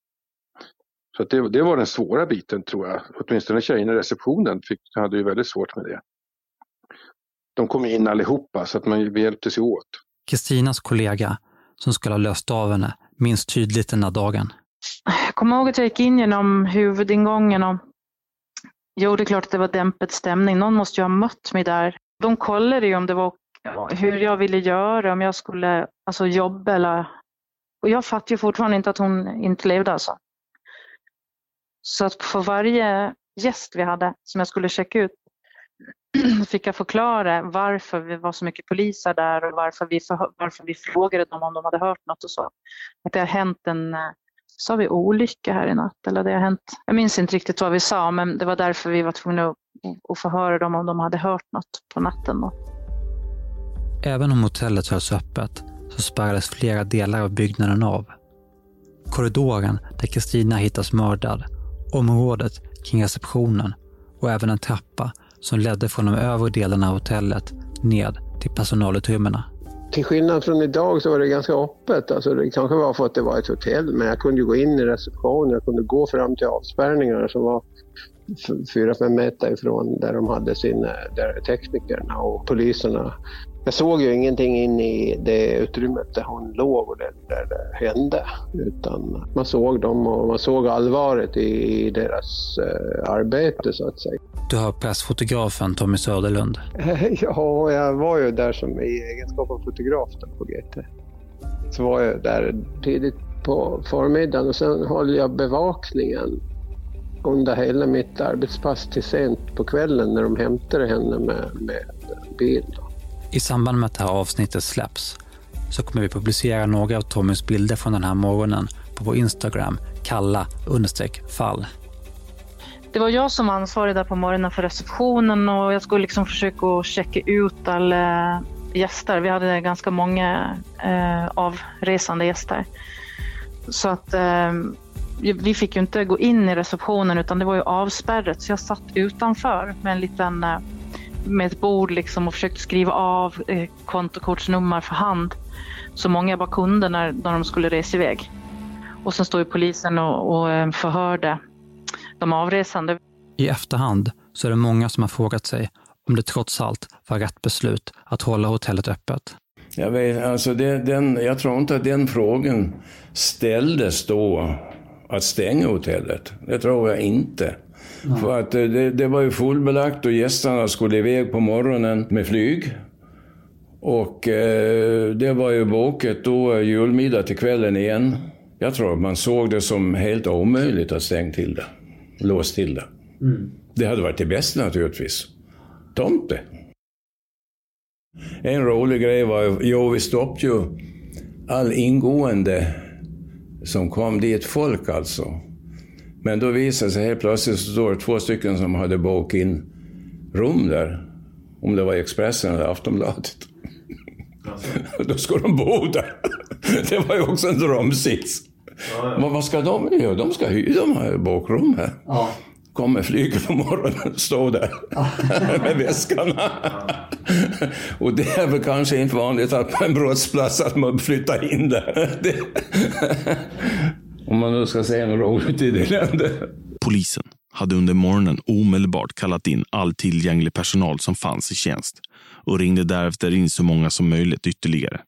så att det, det var den svåra biten tror jag. Åtminstone tjejerna i receptionen fick, hade ju väldigt svårt med det. De kom in allihopa så att man, vi hjälpte sig åt. Kristinas kollega som skulle ha löst av henne minns tydligt den här dagen. Jag kommer ihåg att jag gick in genom huvudingången och jo, det är klart att det var dämpet stämning. Någon måste ju ha mött mig där. De kollade ju om det var hur jag ville göra, om jag skulle alltså jobba eller... Och jag fattade ju fortfarande inte att hon inte levde alltså. Så att för varje gäst vi hade som jag skulle checka ut fick jag förklara varför vi var så mycket poliser där och varför vi, för, varför vi frågade dem om de hade hört något och så. Att det har hänt en... Sa vi olycka här i natt? Eller det har hänt... Jag minns inte riktigt vad vi sa, men det var därför vi var tvungna att, att förhöra dem om de hade hört något på natten. Då. Även om hotellet hölls öppet så spärrades flera delar av byggnaden av. Korridoren där Kristina hittas mördad, området kring receptionen och även en trappa som ledde från de övre delarna av hotellet ned till personalutrymmena. Till skillnad från idag så var det ganska öppet. Alltså det kanske var för att det var ett hotell, men jag kunde gå in i receptionen. Jag kunde gå fram till avspärrningarna som var fyra, fem meter ifrån där de hade sina, där teknikerna och poliserna. Jag såg ju ingenting in i det utrymmet där hon låg och där, där det hände. Utan man såg dem och man såg allvaret i, i deras eh, arbete så att säga. Du har pressfotografen Tommy Söderlund. Ja, jag var ju där som i egenskap av fotograf på G T. Så var jag där tidigt på förmiddagen och sen höll jag bevakningen under hela mitt arbetspass till sent på kvällen när de hämtade henne med, med bil. I samband med att det här avsnittet släpps så kommer vi publicera några av Tommys bilder från den här morgonen på vår Instagram, kalla understreck fall. Det var jag som ansvarig där på morgonen för receptionen och jag skulle liksom försöka checka ut alla gäster. Vi hade ganska många eh, avresande gäster. Så att eh, vi fick ju inte gå in i receptionen utan det var ju avspärret. Så jag satt utanför med en liten... Eh, med ett bord liksom och försökte skriva av eh, kontokortsnummer för hand så många jag bara kunde när, när de skulle resa iväg. Och sen stod ju polisen och, och eh, förhörde de avresande. I efterhand så är det många som har frågat sig om det trots allt var rätt beslut att hålla hotellet öppet. Jag vet, alltså det, den, jag tror inte att den frågan ställdes då att stänga hotellet. Det tror jag inte. Mm. För att det, det var ju fullbelagt och gästerna skulle iväg på morgonen med flyg. Och eh, det var ju bokat då julmiddag till kvällen igen. Jag tror att man såg det som helt omöjligt att stänga till det. Lås till det. Mm. Det hade varit det bästa naturligtvis. Tomte. En rolig grej var, jo vi stoppade ju all ingående som kom dit, folk alltså. Men då visade sig helt plötsligt så står det två stycken som hade bokat in rum där. Om det var Expressen eller Aftonbladet. Alltså. Då ska de bo där. Det var ju också en drömsits. Ja, ja. Men vad ska de göra? De ska hyra de här bokrum här. Ja. Kommer flyger på morgonen och står där med väskarna. Och det är väl kanske inte vanligt att på en brottsplats att man flyttar in där. Det... Om man nu ska säga något roligt i det landet. Polisen hade under morgonen omedelbart kallat in all tillgänglig personal som fanns i tjänst och ringde därefter in så många som möjligt ytterligare.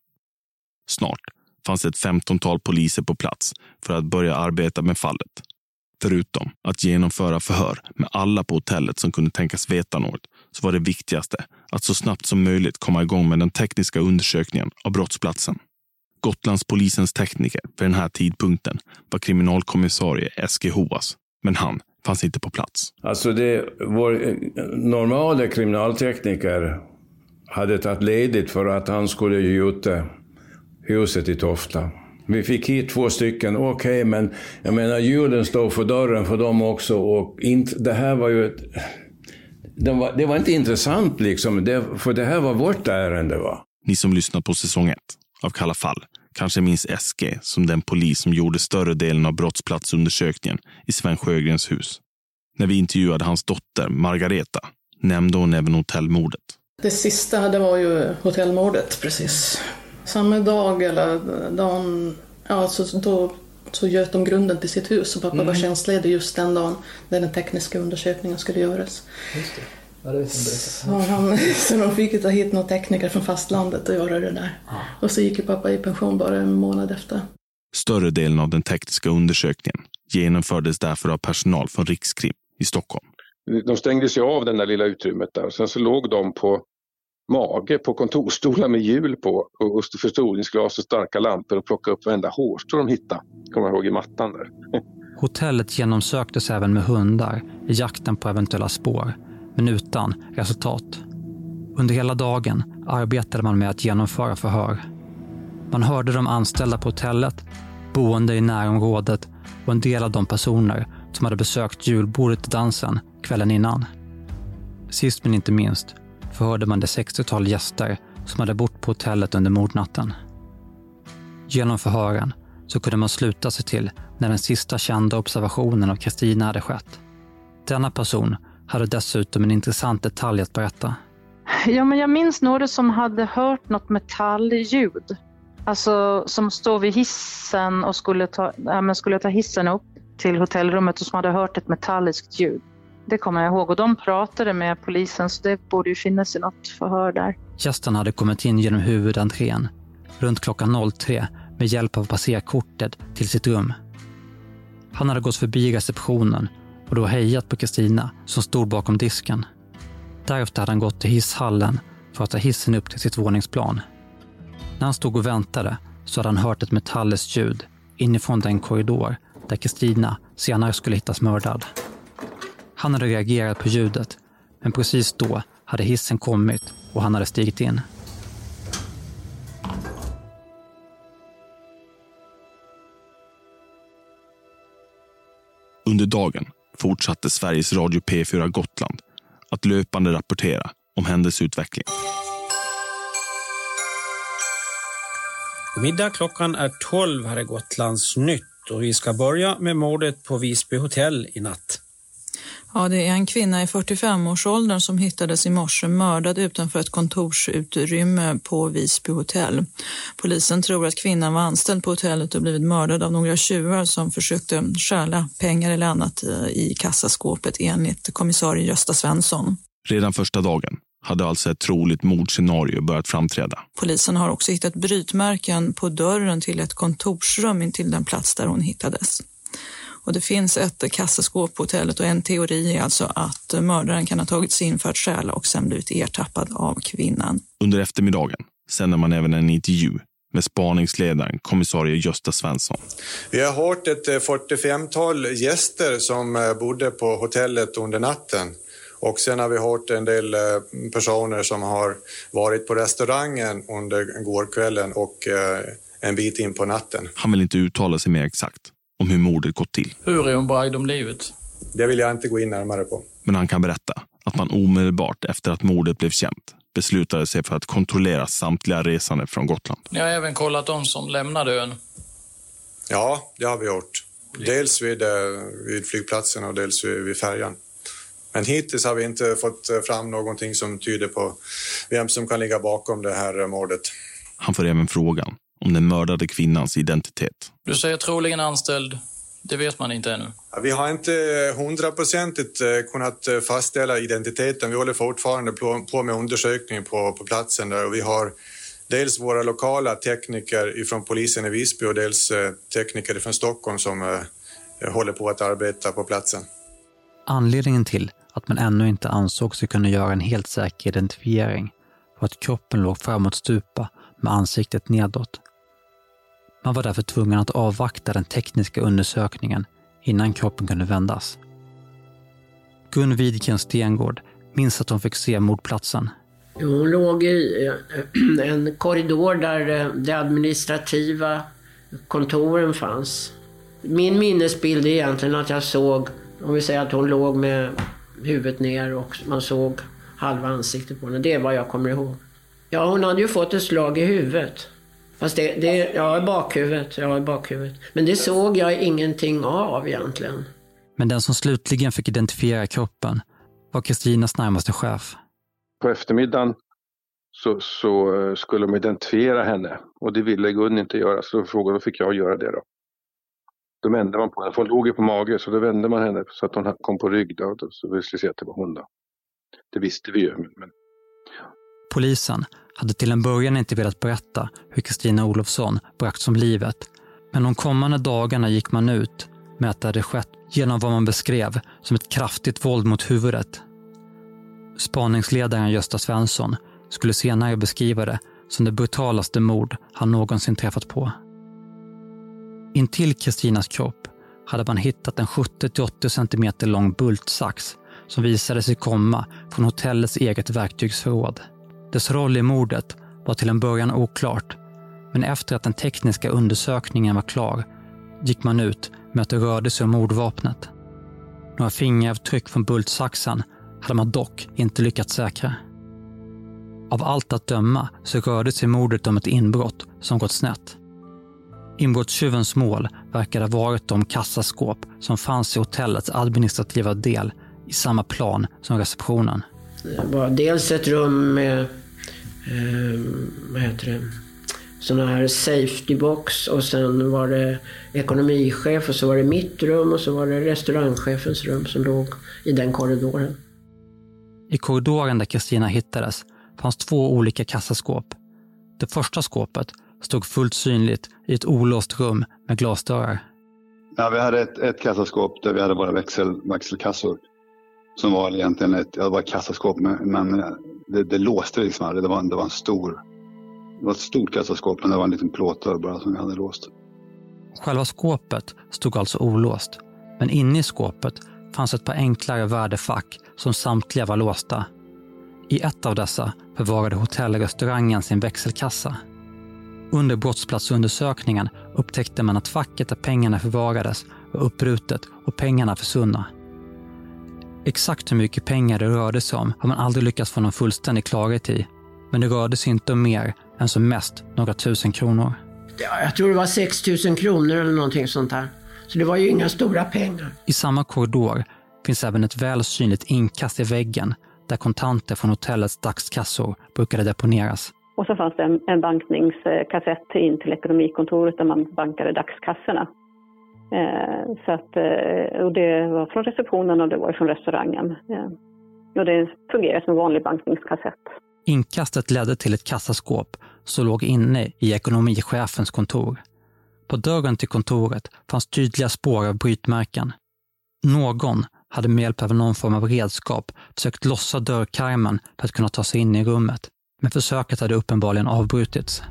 Snart fanns ett femtontal poliser på plats för att börja arbeta med fallet. Förutom att genomföra förhör med alla på hotellet som kunde tänkas veta något, så var det viktigaste att så snabbt som möjligt komma igång med den tekniska undersökningen av brottsplatsen. Gotlandspolisens tekniker vid den här tidpunkten var kriminalkommissarie S G Hoas, men han fanns inte på plats. Alltså det, vår normala kriminaltekniker hade tagit ledigt för att han skulle gjuta huset i Tofta. Vi fick hit två stycken, okej, okay, men jag menar julen står för dörren för dem också och inte, det här var ju ett, det, var, det var inte intressant liksom, det, för det här var vårt ärende va. Ni som lyssnar på säsong ett av Kalla fall kanske minns S G som den polis som gjorde större delen av brottsplatsundersökningen i Sven Sjögrens hus. När vi intervjuade hans dotter Margareta nämnde hon även hotellmordet. Det sista det var ju hotellmordet precis. Samma dag eller dagen, ja, så, då, så göt de grunden till sitt hus och pappa mm. var tjänstledig just den dagen när den tekniska undersökningen skulle göras. Just det. Ja, det vet så, han, så de fick ta hit några tekniker från fastlandet och göra det där. Ah. Och så gick pappa i pension bara en månad efter. Större delen av den tekniska undersökningen genomfördes därför av personal från Rikskrim i Stockholm. De stängde sig av den där lilla utrymmet där och sen så låg de på mage på kontorstolar med hjul på och förstoringsglas och starka lampor och plocka upp varenda hårstrå de hittade. Kommer jag ihåg i mattan där. Hotellet genomsöktes även med hundar i jakten på eventuella spår, men utan resultat. Under hela dagen arbetade man med att genomföra förhör. Man hörde de anställda på hotellet, boende i närområdet och en del av de personer som hade besökt julbordet i dansen kvällen innan. Sist men inte minst förhörde man det sextiotal gäster som hade bott på hotellet under mordnatten. Genom förhören så kunde man sluta sig till när den sista kända observationen av Kristina hade skett. Denna person hade dessutom en intressant detalj att berätta. Ja, men jag minns några som hade hört något metallljud. Alltså som stod vid hissen och skulle ta, ja, men skulle ta hissen upp till hotellrummet och som hade hört ett metalliskt ljud. Det kommer jag ihåg och de pratade med polisen så det borde ju finnas i något förhör där. Gästen hade kommit in genom huvudentrén runt klockan tre med hjälp av passerkortet till sitt rum. Han hade gått förbi receptionen och då hejat på Kristina som stod bakom disken. Därefter hade han gått till hisshallen för att ta hissen upp till sitt våningsplan. När han stod och väntade så hade han hört ett metalliskt ljud inifrån den korridor där Kristina senare skulle hittas mördad. Han hade reagerat på ljudet, men precis då hade hissen kommit och han hade stigit in. Under dagen fortsatte Sveriges Radio P fyra Gotland att löpande rapportera om händelseutveckling. Middag klockan är tolv här i Gotlands nytt och vi ska börja med mordet på Visby hotell i natt. Ja, det är en kvinna i fyrtiofem-årsåldern som hittades i morse mördad utanför ett kontorsutrymme på Visby hotell. Polisen tror att kvinnan var anställd på hotellet och blivit mördad av några tjuvar som försökte stjäla pengar eller annat i kassaskåpet enligt kommissarie Gösta Svensson. Redan första dagen hade alltså ett troligt mordscenario börjat framträda. Polisen har också hittat brytmärken på dörren till ett kontorsrum till den plats där hon hittades. Och det finns ett kassaskåp på hotellet och en teori är alltså att mördaren kan ha tagit sig in för att stjäla och sen blivit ertappad av kvinnan. Under eftermiddagen sänder man även en intervju med spaningsledaren kommissarie Gösta Svensson. Vi har hört ett fyrtiofemtal gäster som bodde på hotellet under natten. Och sen har vi hört en del personer som har varit på restaurangen under gårkvällen och en bit in på natten. Han vill inte uttala sig mer exakt om hur mordet gått till. Hur är hon bragd om livet? Det vill jag inte gå in närmare på. Men han kan berätta att man omedelbart efter att mordet blev känt beslutade sig för att kontrollera samtliga resande från Gotland. Ni har även kollat de som lämnade ön? Ja, det har vi gjort. Dels vid, vid flygplatsen och dels vid, vid färjan. Men hittills har vi inte fått fram någonting som tyder på vem som kan ligga bakom det här mordet. Han får även frågan om den mördade kvinnans identitet. Du säger troligen anställd. Det vet man inte ännu. Ja, vi har inte hundraprocentigt kunnat fastställa identiteten. Vi håller fortfarande på med undersökning på, på platsen där. Och vi har dels våra lokala tekniker från polisen i Visby och dels tekniker från Stockholm som eh, håller på att arbeta på platsen. Anledningen till att man ännu inte ansåg sig kunna göra en helt säker identifiering var att kroppen låg framåt stupa med ansiktet nedåt. Man var därför tvungen att avvakta den tekniska undersökningen innan kroppen kunde vändas. Gun Widgren Stengård minns att hon fick se mordplatsen. Hon låg i en korridor där de administrativa kontoren fanns. Min minnesbild är egentligen att jag såg, om vi säger att hon låg med huvudet ner och man såg halva ansiktet på henne. Det är vad jag kommer ihåg. Ja, hon hade ju fått ett slag i huvudet. Fast det, det ja, i bakhuvudet, ja, i bakhuvudet. Men det såg jag ingenting av egentligen. Men den som slutligen fick identifiera kroppen var Kristinas närmaste chef. På eftermiddagen så, så skulle de identifiera henne. Och det ville Gun inte göra, så frågade då fick jag göra det då. Då vände man på henne, för hon låg ju på mage, så då vände man henne så att hon kom på rygg då, så vi skulle se att det var hon då. Det visste vi ju. Men... Polisen hade till en början inte velat berätta hur Kristina Olofsson bragts om livet, men de kommande dagarna gick man ut med att det hade skett genom vad man beskrev som ett kraftigt våld mot huvudet. Spaningsledaren Gösta Svensson skulle senare beskriva det som det brutalaste mord han någonsin träffat på. Intill Kristinas kropp hade man hittat en sjuttio till åttio centimeter lång bultsax som visade sig komma från hotellets eget verktygsförråd. Dess roll i mordet var till en början oklart, men efter att den tekniska undersökningen var klar gick man ut med att det rörde sig om mordvapnet. Några fingeravtryck från bultsaxen hade man dock inte lyckats säkra. Av allt att döma så rörde sig mordet om ett inbrott som gått snett. Inbrottstjuvens mål verkade ha varit de kassaskåp som fanns i hotellets administrativa del i samma plan som receptionen. Det var dels ett rum med eh, vad heter det, såna här safety box och sen var det ekonomichef och så var det mitt rum och så var det restaurangchefens rum som låg i den korridoren. I korridoren där Kristina hittades fanns två olika kassaskåp. Det första skåpet stod fullt synligt i ett olåst rum med glasdörrar. Ja, vi hade ett, ett kassaskåp där vi hade våra växel, växelkassor. Som var egentligen ett, ja, det var ett kassaskåp, men, men det, det låste liksom aldrig. Det var, det var en stor, det var ett stort kassaskåp, men det var en liten plåtdörr bara som vi hade låst. Själva skåpet stod alltså olåst, men inne i skåpet fanns ett par enklare värdefack som samtliga var låsta. I ett av dessa förvarade hotellrestaurangen sin växelkassa. Under brottsplatsundersökningen upptäckte man att facket där pengarna förvarades var uppbrutet och pengarna försvunna. Exakt hur mycket pengar det rörde sig om har man aldrig lyckats få någon fullständig klarhet i, men det rörde sig inte om mer än som mest några tusen kronor. Ja, jag tror det var sex tusen kronor eller någonting sånt där. Så det var ju inga stora pengar. I samma korridor finns även ett väl synligt inkast i väggen där kontanter från hotellets dagskassor brukade deponeras. Och så fanns det en, en bankningskassett in till ekonomikontoret där man bankade dagskassorna. Eh, så att, eh, och det var från receptionen och det var från restaurangen. Eh, och det fungerade som en vanlig bankningskassett. Inkastet ledde till ett kassaskåp som låg inne i ekonomichefens kontor. På dörren till kontoret fanns tydliga spår av brytmärken. Någon hade med hjälp av någon form av redskap försökt lossa dörrkarmen för att kunna ta sig in i rummet. Men försöket hade uppenbarligen avbrutits.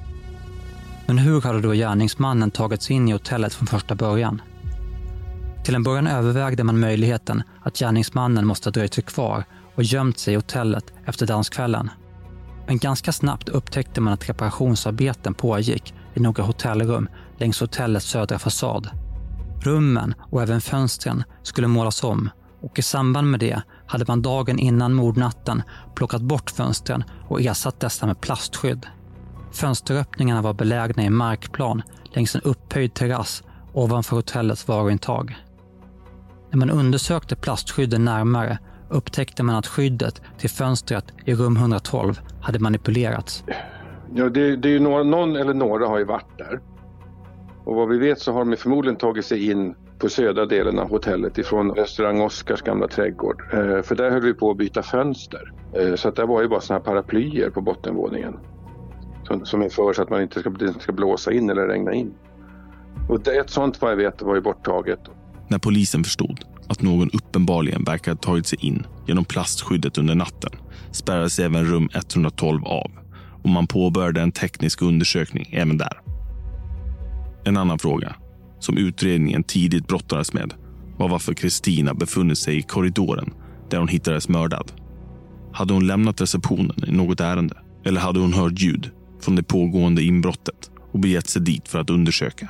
Men hur hade då gärningsmannen tagit sig in i hotellet från första början? Till en början övervägde man möjligheten att gärningsmannen måste ha dröjt sig kvar och gömt sig i hotellet efter danskvällen. Men ganska snabbt upptäckte man att reparationsarbeten pågick i några hotellrum längs hotellets södra fasad. Rummen och även fönstren skulle målas om och i samband med det hade man dagen innan mordnatten plockat bort fönstren och ersatt dessa med plastskydd. Fönsteröppningarna var belägna i markplan längs en upphöjd terrass ovanför hotellets varuintag. När man undersökte plastskydden närmare upptäckte man att skyddet till fönstret i rum etthundratolv hade manipulerats. Ja, det, det är ju några, någon eller några har ju varit där. Och vad vi vet så har de förmodligen tagit sig in på södra delen av hotellet ifrån restaurang Oskars gamla trädgård. Eh, för där höll vi på att byta fönster. Eh, så att det var ju bara såna här paraplyer på bottenvåningen. Som, som är för så att man inte ska, inte ska blåsa in eller regna in. Och det, ett sånt vad jag vet var ju borttaget. När polisen förstod att någon uppenbarligen verkar ha tagit sig in genom plastskyddet under natten spärrades även rum etthundratolv av och man påbörjade en teknisk undersökning även där. En annan fråga som utredningen tidigt brottades med var varför Kristina befunnit sig i korridoren där hon hittades mördad. Hade hon lämnat receptionen i något ärende eller hade hon hört ljud från det pågående inbrottet och begett sig dit för att undersöka?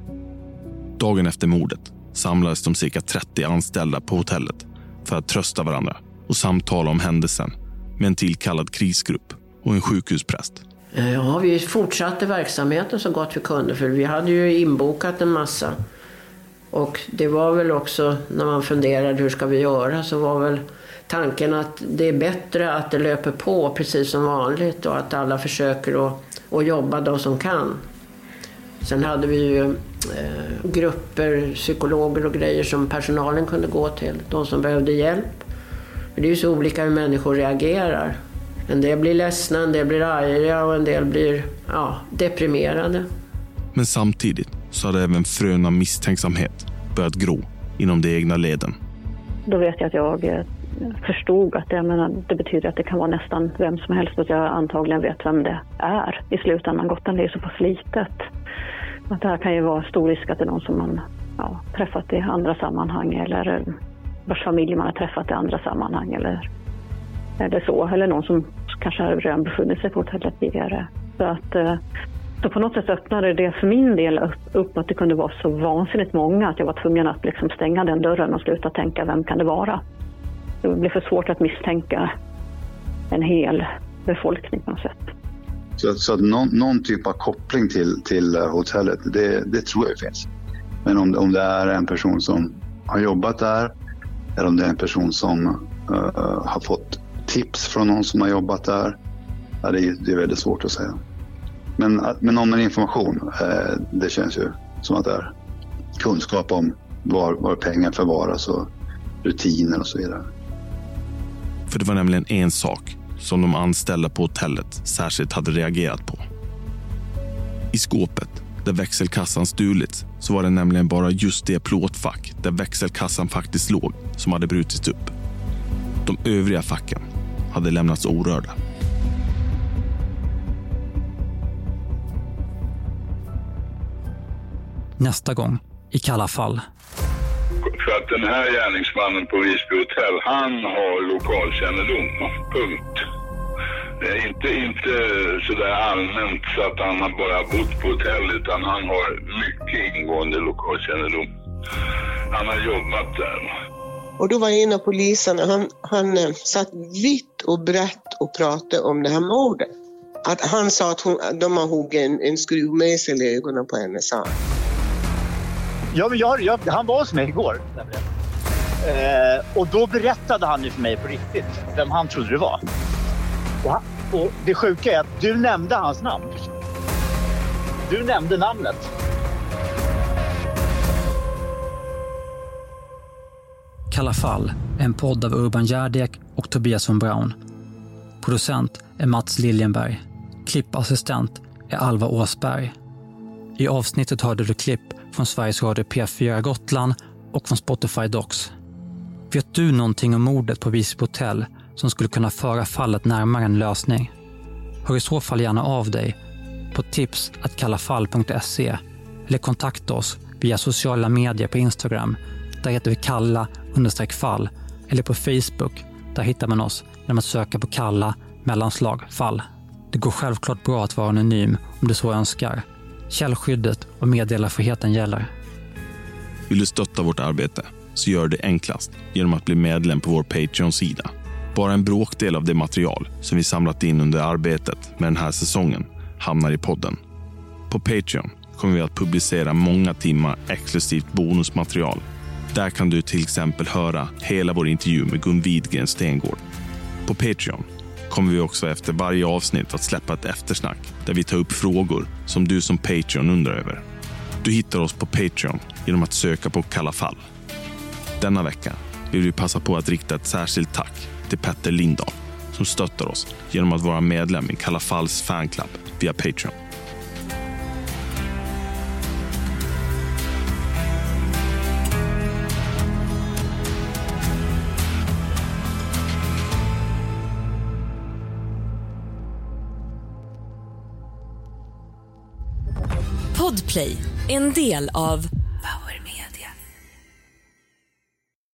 Dagen efter mordet samlades de cirka trettio anställda på hotellet för att trösta varandra och samtala om händelsen med en tillkallad krisgrupp och en sjukhuspräst. Ja, vi fortsatte verksamheten så gott vi kunde för vi hade ju inbokat en massa. Och det var väl också när man funderade hur ska vi göra så var väl tanken att det är bättre att det löper på precis som vanligt och att alla försöker att, att jobba de som kan. Sen hade vi ju eh, grupper, psykologer och grejer som personalen kunde gå till, de som behövde hjälp. För det är ju så olika hur människor reagerar. En del blir ledsna, en del blir arga och en del blir ja, deprimerade. Men samtidigt så hade även fröna misstänksamhet börjat gro inom de egna leden. Då vet jag att jag förstod att jag menar, det betyder att det kan vara nästan vem som helst och att jag antagligen vet vem det är i slutändan. Gotland är så pass litet. Att det här kan ju vara stor risk att det är någon som man ja, träffat i andra sammanhang eller vars familj man har träffat i andra sammanhang eller, eller så. Eller någon som kanske har redan befunnit sig på hotellet tidigare. Så att så på något sätt öppnade det för min del upp, upp att det kunde vara så vansinnigt många att jag var tvungen att liksom stänga den dörren och sluta tänka vem kan det vara. Det blev för svårt att misstänka en hel befolkning på något sätt. Så, så att någon, någon typ av koppling till, till hotellet, det, det tror jag finns. Men om, om det är en person som har jobbat där eller om det är en person som uh, har fått tips från någon som har jobbat där, ja, det, är, det är väldigt svårt att säga. Men, men om en information, uh, det känns ju som att det är kunskap om var, var pengar förvaras och rutiner och så vidare. För det var nämligen en sak som de anställda på hotellet särskilt hade reagerat på. I skåpet där växelkassan stulits så var det nämligen bara just det plåtfack där växelkassan faktiskt låg som hade brutits upp. De övriga facken hade lämnats orörda. Nästa gång, i Kalla fall. För att den här gärningsmannen på Visby hotell, han har lokalkännedom, punkt. Det är inte, inte sådär allmänt så att han har bara bott på hotell utan han har mycket ingående lokalkännedom. Han har jobbat där. Och då var en av poliserna, han, han satt vitt och brett och pratade om det här mordet. Att han sa att hon, de har huggit en, en skruvmejsel i ögonen på henne, sa han. Ja, men jag, jag, han var hos mig igår. Eh, och då berättade han ju för mig på riktigt vem han trodde det var. Och, han, och det sjuka är att du nämnde hans namn. Du nämnde namnet. Kalla fall är en podd av Urban Gärdek och Tobias von Braun. Producent är Mats Liljenberg. Klippassistent är Alva Åsberg. I avsnittet hörde du klipp från Sveriges Radio P fyra Gotland och från Spotify Docs. Vet du någonting om mordet på Visby hotell som skulle kunna föra fallet närmare en lösning? Hör i så fall gärna av dig på tips at kallafall punkt se eller kontakta oss via sociala medier på Instagram. Där heter vi kalla understreck fall, eller på Facebook. Där hittar man oss när man söker på kalla mellanslag fall. Det går självklart bra att vara anonym om du så önskar. Källskyddet och meddelarfriheten gäller. Vill du stötta vårt arbete så gör det enklast genom att bli medlem på vår Patreon-sida. Bara en bråkdel av det material som vi samlat in under arbetet med den här säsongen hamnar i podden. På Patreon kommer vi att publicera många timmar exklusivt bonusmaterial. Där kan du till exempel höra hela vår intervju med Gun Widgren Stengård. På Patreon kommer vi också efter varje avsnitt att släppa ett eftersnack där vi tar upp frågor som du som Patreon undrar över. Du hittar oss på Patreon genom att söka på Kalla fall. Denna vecka vill vi passa på att rikta ett särskilt tack till Petter Lindahl som stöttar oss genom att vara medlem i Kalla falls fanclub via Patreon. Podplay, en del av